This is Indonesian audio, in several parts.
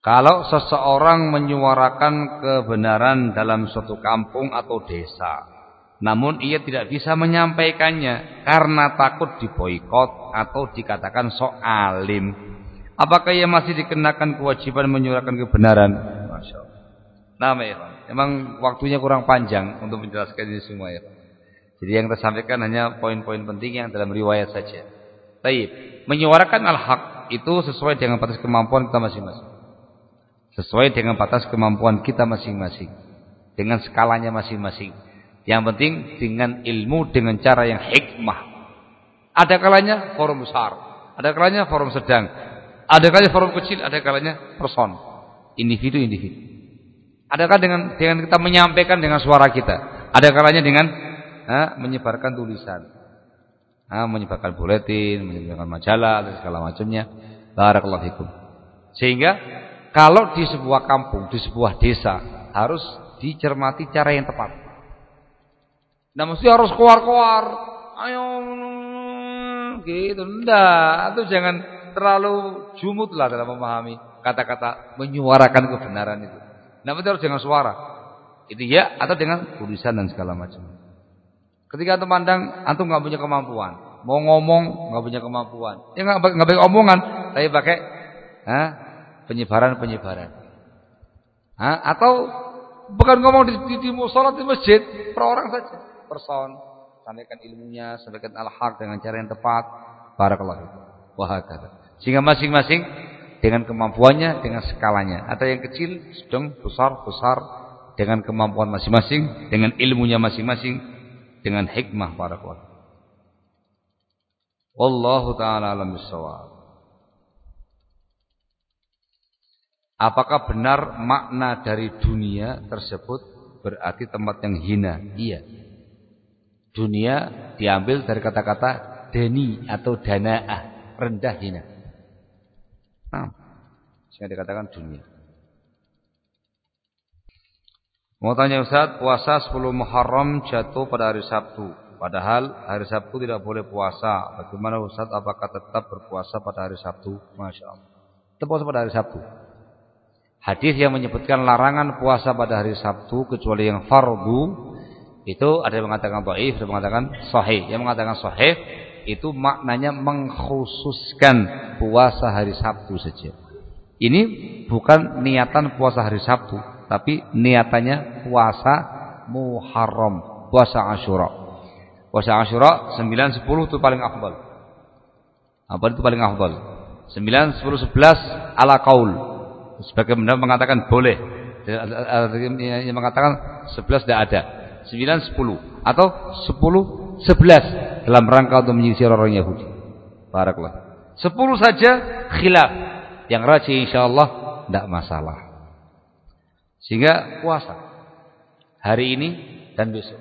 Kalau seseorang menyuarakan kebenaran dalam suatu kampung atau desa, namun ia tidak bisa menyampaikannya karena takut diboikot atau dikatakan sok alim, apakah ia masih dikenakan kewajiban menyuarakan kebenaran? Masya Allah. Nah, memang waktunya kurang panjang untuk menjelaskan ini semua ya. Jadi yang kita sampaikan hanya poin-poin penting yang dalam riwayat saja. Baik, menyuarakan al-haq itu sesuai dengan batas kemampuan kita masing-masing. Sesuai dengan batas kemampuan kita masing-masing, dengan skalanya masing-masing. Yang penting dengan ilmu, dengan cara yang hikmah. Ada kalanya forum besar, ada kalanya forum sedang, ada kalanya forum kecil, ada kalanya person, individu-individu. Ada kalanya dengan kita menyampaikan dengan suara kita, ada kalanya dengan menyebarkan tulisan, menyebarkan buletin, menyebarkan majalah dan segala macamnya. Barakallahu fikum. Sehingga kalau di sebuah kampung, di sebuah desa, harus dicermati cara yang tepat. Nah, mesti harus keluar-keluar. Ayo gitu. Enggak, itu jangan terlalu jumutlah dalam memahami kata-kata menyuarakan kebenaran itu. Nah, mesti harus dengan suara. Itu ya, atau dengan tulisan dan segala macam. Ketika antum pandang, antum enggak punya kemampuan, mau ngomong enggak punya kemampuan. Ya enggak pakai omongan, tapi pakai penyebaran. Atau bukan ngomong di musola, di masjid, per orang saja, person, sampaikan ilmunya, sampaikan al-haq dengan cara yang tepat. Barakallahu fikum. Wa hakadha. Sehingga masing-masing dengan kemampuannya, dengan skalanya. Ada yang kecil, sedang, besar dengan kemampuan masing-masing, dengan ilmunya masing-masing, dengan hikmah. Barakallahu. Wallahu ta'ala alam bissawab. Apakah benar makna dari dunia tersebut berarti tempat yang hina? Iya. Dunia diambil dari kata-kata dani atau dana'ah, rendah, hina. Sehingga dikatakan dunia. Mau tanya Ustaz, puasa 10 Muharram jatuh pada hari Sabtu. Padahal hari Sabtu tidak boleh puasa. Bagaimana Ustaz, apakah tetap berpuasa pada hari Sabtu? Masya Allah. Tetap puasa pada hari Sabtu. Hadis yang menyebutkan larangan puasa pada hari Sabtu kecuali yang fardu, itu ada yang mengatakan dhaif, ada yang mengatakan sahih. Yang mengatakan sahih itu maknanya mengkhususkan puasa hari Sabtu saja. Ini bukan niatan puasa hari Sabtu, tapi niatannya puasa Muharram, puasa Asyura. Puasa Asyura 9, 10 itu paling afdal. Apa itu paling afdal? 9, 10, 11 ala qaul. Sebagai benar mengatakan boleh, yang mengatakan 11 tidak ada, 9, 10 atau 10, 11 dalam rangka untuk menyisir orang Yahudi. Barakallah. 10 saja khilaf, yang rajih insyaallah tidak masalah. Sehingga puasa hari ini dan besok.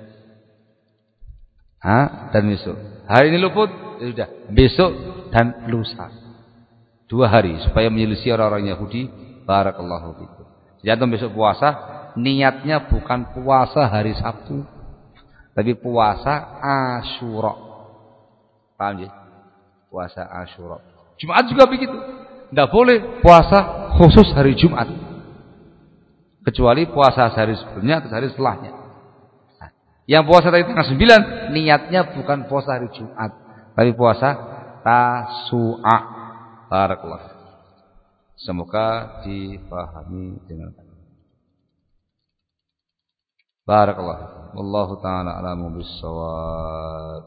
Dan besok. Hari ini luput, ya sudah. Besok dan lusa. 2 hari supaya menyelisih orang-orang Yahudi. Barakallahu fikum. Jadi antum besok puasa, niatnya bukan puasa hari Sabtu, tapi puasa Asyura. Paham ya? Puasa Asyura. Jumat juga begitu. Tidak boleh puasa khusus hari Jumat, kecuali puasa hari sebelumnya atau hari setelahnya. Yang puasa dari tanggal 9, niatnya bukan puasa hari Jumat, tapi puasa Tasu'a. Barakallahu. Semoga dipahami dengan baik. Barakallahu. Wallahu ta'ala a'lamu bis-shawab.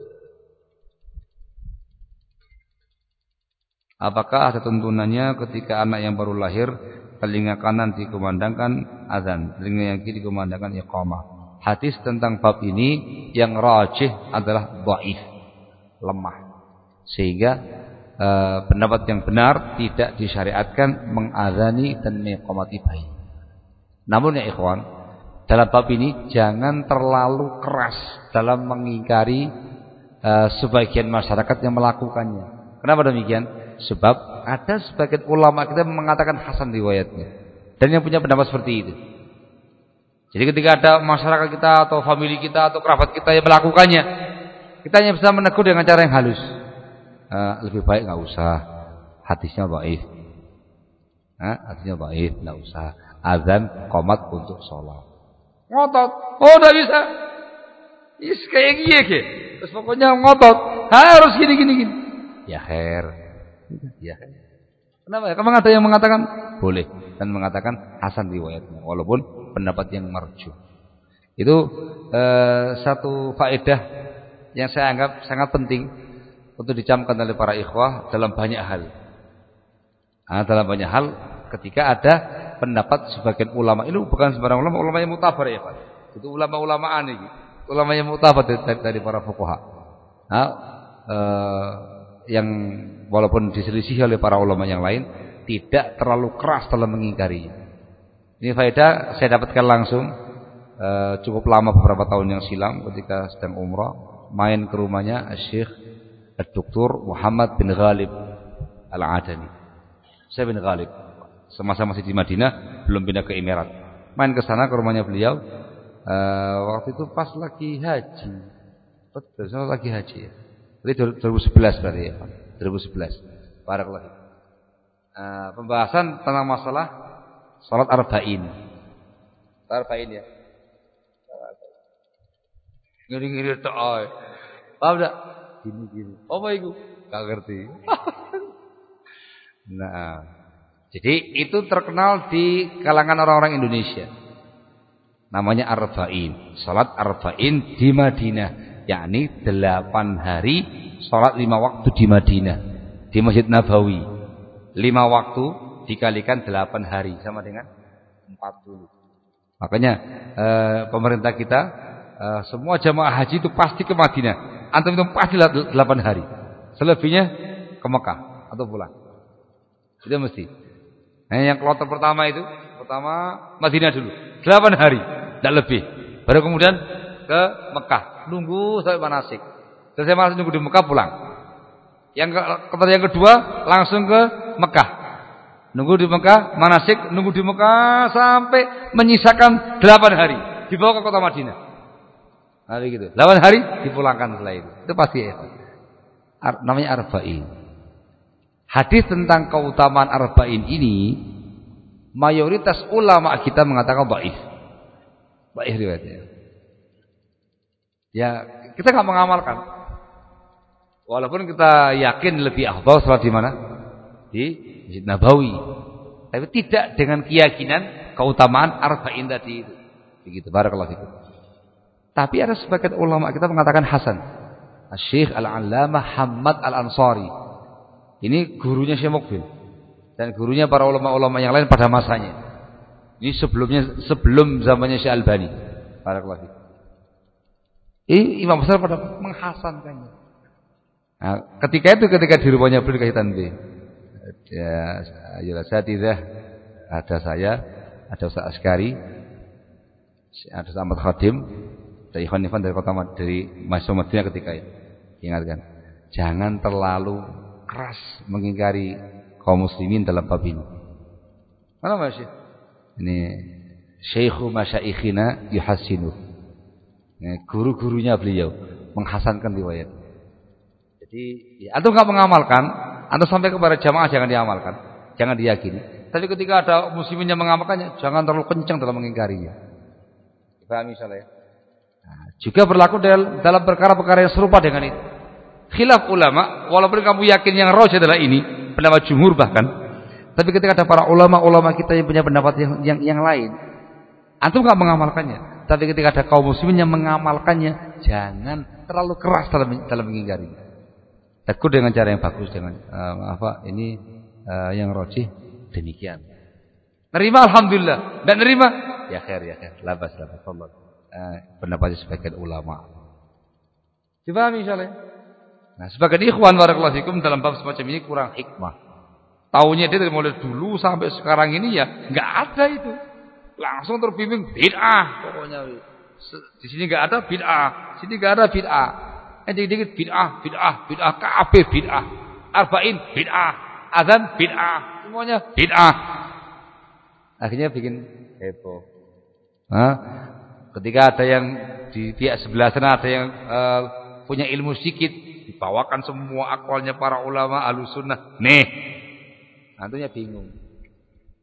Apakah ada tuntunannya ketika anak yang baru lahir telinga kanan dikumandangkan azan, telinga yang kiri dikumandangkan iqamah? Hadis tentang bab ini yang rajih adalah dhaif, lemah. Sehingga pendapat yang benar tidak disyariatkan mengazani dan mengiqamati bayi. Namun ya ikhwan, dalam bab ini jangan terlalu keras dalam mengingkari sebagian masyarakat yang melakukannya. Kenapa demikian? Sebab ada sebagian ulama kita mengatakan hasan riwayatnya, dan yang punya pendapat seperti itu. Jadi ketika ada masyarakat kita atau famili kita atau kerabat kita yang melakukannya, kita hanya bisa menegur dengan cara yang halus. Lebih baik nggak usah, hadisnya dhaif. Artinya dhaif, enggak usah. Azan qomat untuk sholat. Ngotot. Oh, enggak bisa. Is kayak gini. Terus pokoknya ngotot. Harus gini. Ya khair. Ya. Kenapa ya? Memang ada yang mengatakan boleh dan mengatakan hasan riwayatnya walaupun pendapat yang marjuh. Itu satu faedah yang saya anggap sangat penting untuk dicamkan oleh para ikhwah dalam banyak hal. Dalam banyak hal ketika ada pendapat sebagian ulama, ini bukan sembarang ulama yang mutabar ya Pak. Itu ulama-ulamaan ini. Ulama yang mutabar dari para fuqaha. Yang walaupun diselisih oleh para ulama yang lain tidak terlalu keras dalam mengingkari. Ini faedah saya dapatkan langsung cukup lama beberapa tahun yang silam ketika sedang umrah main ke rumahnya Syekh Dr. Muhammad bin Ghalib Al-Adani. Saya bin Ghalib semasa masih di Madinah belum pindah ke Emirat. Main ke sana ke rumahnya beliau waktu itu pas lagi haji. Betul, lagi haji ya. Jadi 2011 berarti ya, 2011. Barakallahu. Pembahasan tentang masalah salat arba'in. Arba'in ya. Ngiri-ngiri tok. Paham enggak? Gini. Apa itu? Enggak ngerti. Nah, jadi itu terkenal di kalangan orang-orang Indonesia. Namanya arba'in. Salat arba'in di Madinah. Yakni 8 hari sholat 5 waktu di Madinah di Masjid Nabawi. 5 waktu dikalikan 8 hari sama dengan 40. Makanya pemerintah kita semua jamaah haji itu pasti ke Madinah. Antum itu pasti 8 hari. Selebihnya ke Mekah atau pulang. Itu mesti. Nah, yang kloter pertama Madinah dulu 8 hari, tidak lebih. Baru kemudian ke Mekah. Nunggu sampai manasik. Selesai manasik nunggu di Mekah pulang. Yang kedua langsung ke Mekah. Nunggu di Mekah, manasik, nunggu di Mekah sampai menyisakan 8 hari dibawa ke kota Madinah. Nah begitu. 8 hari dipulangkan setelah itu. Itu pasti ya. Namanya arba'in. Hadis tentang keutamaan arba'in ini mayoritas ulama kita mengatakan dhaif. Dhaif riwayatnya. Ya, kita enggak mengamalkan. Walaupun kita yakin lebih afdal salat di mana? Di Masjid Nabawi. Tapi tidak dengan keyakinan keutamaan arba'in tadi itu. Begitu, barakallahu fikum. Tapi ada sebagian ulama kita mengatakan hasan. Syekh Al-Allamah Hamad Al-Ansari. Ini gurunya Syekh Mukbil dan gurunya para ulama-ulama yang lain pada masanya. Ini sebelum zamannya Syekh Albani. Barakallahu fikum. Ini imam besar pada menghasankannya. Nah, ketika di rumahnya beliau dikasih tanbih. Ya, saya tidak ada saya, ada Ustaz Askari, ada Ustaz Ahmad Khadim, dari Ikhwan dari kota dari Masjid Madinah ketika itu. Ingatkan, jangan terlalu keras mengingkari kaum muslimin dalam bab ini. Mana Masya? Ini Syekhu Masyaikhina yuhassinu. Guru-gurunya beliau menghasankan riwayat. Jadi, ya, antum enggak mengamalkan, antum sampai kepada jamaah jangan diamalkan, jangan diyakini. Tapi ketika ada muslimin yang mengamalkannya, jangan terlalu kencang dalam mengingkarinya. Paham misalnya? Nah, juga berlaku dalam perkara-perkara yang serupa dengan itu. Khilaf ulama, walaupun kamu yakin yang rajih adalah ini, pendapat jumhur bahkan, tapi ketika ada para ulama-ulama kita yang punya pendapat yang lain, antum enggak mengamalkannya. Tapi ketika ada kaum muslimin yang mengamalkannya, jangan terlalu keras dalam mengingkari. Tegur dengan cara yang bagus, dengan yang rajih demikian. Nerima alhamdulillah, dan nerima ya khair. Labas Allah. Pendapat sebagian ulama. Dipahami insyaallah. Nah, sebagian ikhwan barakallahu fikum dalam bab semacam ini kurang hikmah. Taunya dia dari mulai dulu sampai sekarang ini ya enggak ada itu. Langsung terbimbing bid'ah pokoknya. Di sini enggak ada bid'ah, sini enggak ada bid'ah. Dikit-dikit bid'ah, kabeh bid'ah. Arba'in bid'ah, azan bid'ah, semuanya bid'ah. Akhirnya bikin heboh. Ketika ada yang di pihak sebelah sana ada yang punya ilmu sedikit, dibawakan semua akwalnya para ulama Ahlussunnah. Nih, nantinya bingung.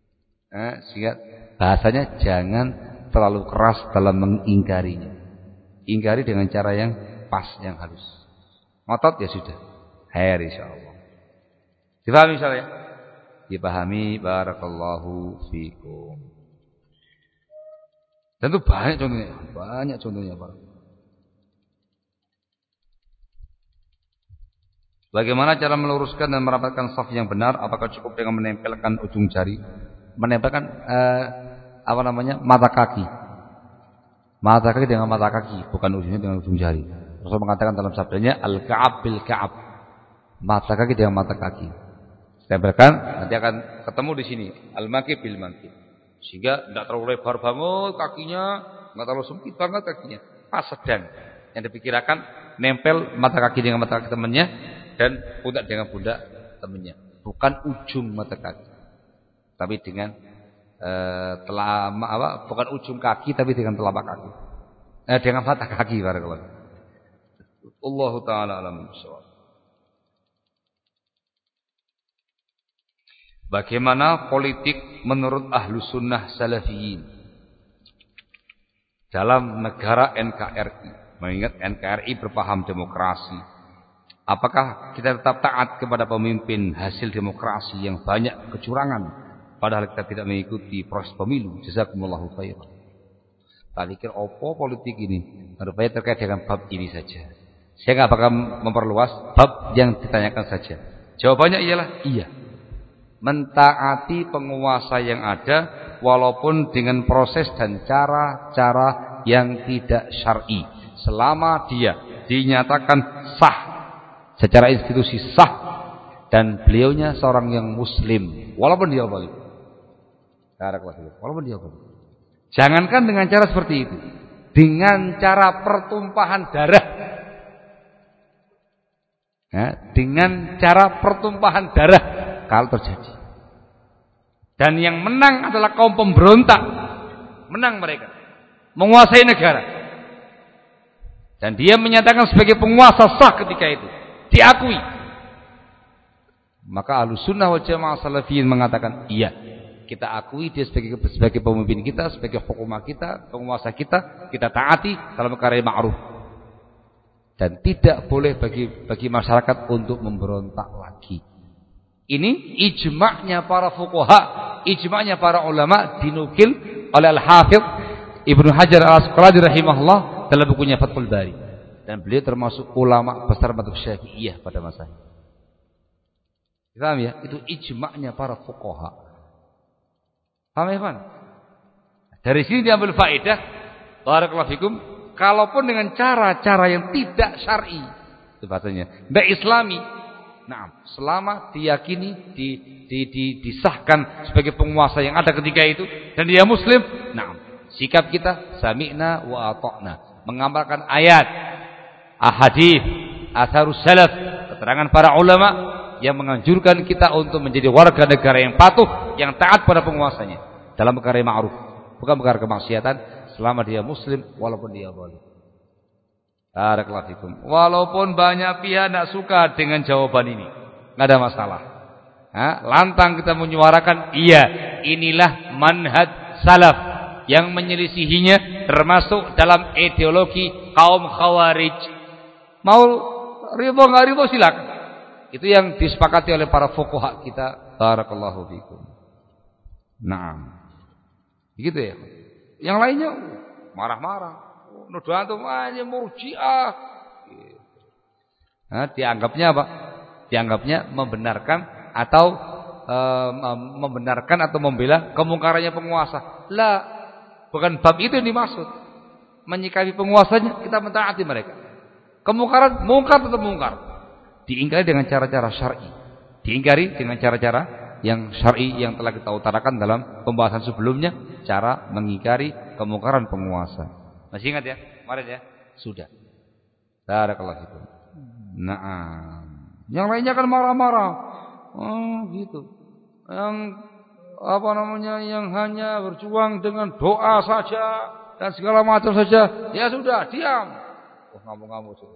Sehingga bahasanya jangan terlalu keras dalam mengingkarinya. Ingkari dengan cara yang pas, yang halus. Ngotot ya sudah. Khair insyaallah. Dipahami insyaallah ya? Dipahami, barakallahu fikum. Tentu banyak contohnya, Pak. Bagaimana cara meluruskan dan merapatkan saf yang benar? Apakah cukup dengan menempelkan ujung jari? Menempelkan mata kaki. Mata kaki dengan mata kaki, bukan ujungnya dengan ujung jari. Rasul mengatakan dalam sabdanya al-ka'ab bil ka'ab. Mata kaki dengan mata kaki. Tempelkan, nanti akan ketemu di sini al-makib bil makib. Sehingga tidak terlalu lebar banget kakinya, enggak terlalu sempit banget kakinya. Pas sedang. Yang dipikirkan nempel mata kaki dengan mata kaki temannya dan pundak dengan pundak temannya. Bukan ujung mata kaki. Tapi dengan bukan ujung kaki tapi dengan telapak kaki. Dengan mata kaki barakallahu. Allahu taala alam bissawab. Bagaimana politik menurut ahlu sunnah salafiyin dalam negara NKRI? Mengingat NKRI berpaham demokrasi. Apakah kita tetap taat kepada pemimpin hasil demokrasi yang banyak kecurangan, padahal kita tidak mengikuti proses pemilu? Jazakumullahu khairan. Tak pikir opo politik ini? Rupanya terkait dengan bab ini saja. Saya nggak bakal memperluas bab yang ditanyakan saja. Jawabannya ialah iya. Mentaati penguasa yang ada walaupun dengan proses dan cara-cara yang tidak syar'i, selama dia dinyatakan sah secara institusi sah dan beliaunya seorang yang muslim walaupun dia zalim. Walaupun dia zalim. Jangankan dengan cara seperti itu, dengan cara pertumpahan darah. Dengan cara pertumpahan darah kalau terjadi. Dan yang menang adalah kaum pemberontak. Menang mereka. Menguasai negara. Dan dia menyatakan sebagai penguasa sah ketika itu. Diakui. Maka Ahlussunnah wal Jamaah Salafiyin mengatakan, iya, kita akui dia sebagai pemimpin kita, sebagai hukumah kita, penguasa kita taati dalam perkara yang ma'ruf. Dan tidak boleh bagi masyarakat untuk memberontak lagi. Ini ijma'nya para fuqaha, ijma'nya para ulama dinukil oleh Al-Hafidz Ibnu Hajar Al-Asqalani rahimahullah dalam bukunya Fathul Bari. Dan beliau termasuk ulama besar mazhab Syafi'iyah pada masanya. Paham ya? Itu ijma'nya para fuqaha. Paham ya, Pak? Dari sini diambil faedah, barakallahu fikum, kalaupun dengan cara-cara yang tidak syar'i, itu bahasanya, tidak islami. Nah, selama diyakini disahkan sebagai penguasa yang ada ketika itu dan dia muslim, nah, sikap kita sami'na wa ata'na, mengamalkan ayat, ahadits, atharus salaf, keterangan para ulama yang menganjurkan kita untuk menjadi warga negara yang patuh, yang taat pada penguasanya dalam perkara yang ma'ruf, bukan perkara kemaksiatan, selama dia muslim walaupun dia zalim. Barakallahu fikum. Walaupun banyak pihak tidak suka dengan jawaban ini, nggak ada masalah. Lantang kita menyuarakan, iya, inilah manhaj salaf yang menyelisihinya termasuk dalam ideologi kaum khawarij. Mau ridho nggak ridho silakan. Itu yang disepakati oleh para fuqaha kita. Barakallahu fikum. Nah, begitu ya. Yang lainnya marah-marah. Nuduh antum aja murji'ah. Dianggapnya apa? Dianggapnya membenarkan atau membela kemungkarannya penguasa. Lah, bukan bab itu yang dimaksud. Menyikapi penguasanya kita mentaati mereka. Kemungkaran mungkar tetap mungkar. Diingkari dengan cara-cara syar'i. Diingkari dengan cara-cara yang syar'i yang telah kita utarakan dalam pembahasan sebelumnya, cara mengingkari kemungkaran penguasa. Masih ingat ya? Kemarin ya? Sudah. Barakallahu fikum. Nah, yang lainnya kan marah-marah. Oh, gitu. Yang yang hanya berjuang dengan doa saja dan segala macam saja. Ya sudah, diam. Ngomong-ngomong sih.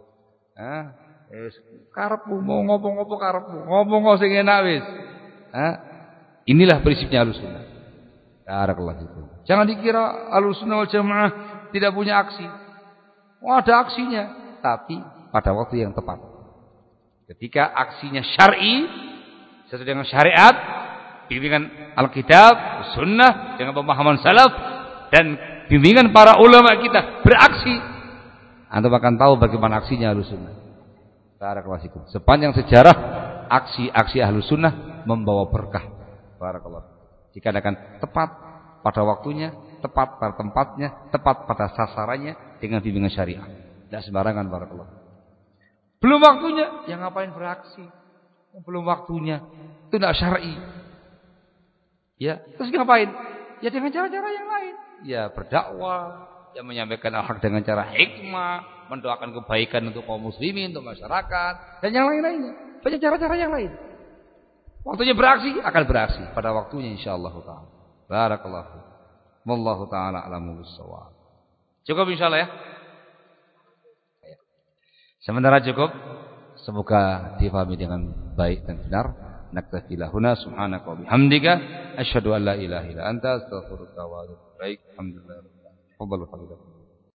Karepmu mau ngomong-ngomong karepmu. Ngomong sing enak wis. Inilah prinsipnya Ahlussunnah. Barakallahu fikum. Jangan dikira Ahlussunnah wal Jamaah tidak punya aksi. Oh, ada aksinya, tapi pada waktu yang tepat. Ketika aksinya syar'i, sesuai dengan syariat, bimbingan Alkitab, Sunnah, dengan pemahaman salaf dan bimbingan para ulama kita beraksi, antum akan tahu bagaimana aksinya Ahlussunnah. Barakallahu fikum. Sepanjang sejarah aksi-aksi Ahlussunnah membawa berkah. Barakallahu. Dikarenakan tepat pada waktunya, tepat pada tempatnya, tepat pada sasarannya dengan bimbingan syariah. Tidak sembarangan. Barakallahu. Belum waktunya, ya ngapain beraksi? Belum waktunya, itu tidak syar'i. Ya, terus ngapain? Ya dengan cara-cara yang lain. Ya berdakwah, ya menyampaikan al-haq dengan cara hikmah, mendoakan kebaikan untuk kaum muslimin, untuk masyarakat, dan yang lain-lainnya. Banyak cara-cara yang lain. Waktunya beraksi, akan beraksi pada waktunya insyaallah taala. Barakallahu. Wallahu taala a'lamu bissawab. Cukup insyaallah ya. Sementara cukup. Semoga difahami dengan baik dan benar. Naktafi lahuna subhanaka wa bihamdika asyhadu an la ilaha illa anta astaghfiruka wa atubu ilaik. Alhamdulillah.